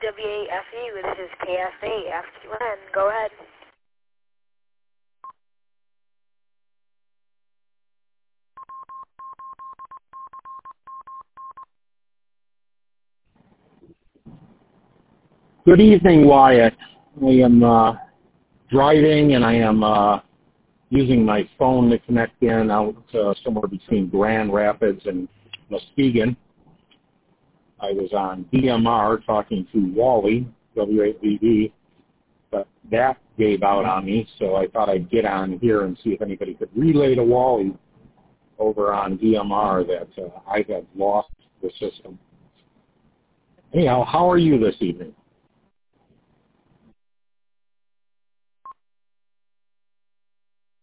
WAFE, this is KSA after UN. Go ahead. Good evening, Wyatt. I am driving and I am using my phone to connect in out somewhere between Grand Rapids and Muskegon. I was on DMR talking to Wally, W-A-V-D, but that gave out on me, so I thought I'd get on here and see if anybody could relay to Wally over on DMR that I have lost the system. Anyhow, how are you this evening?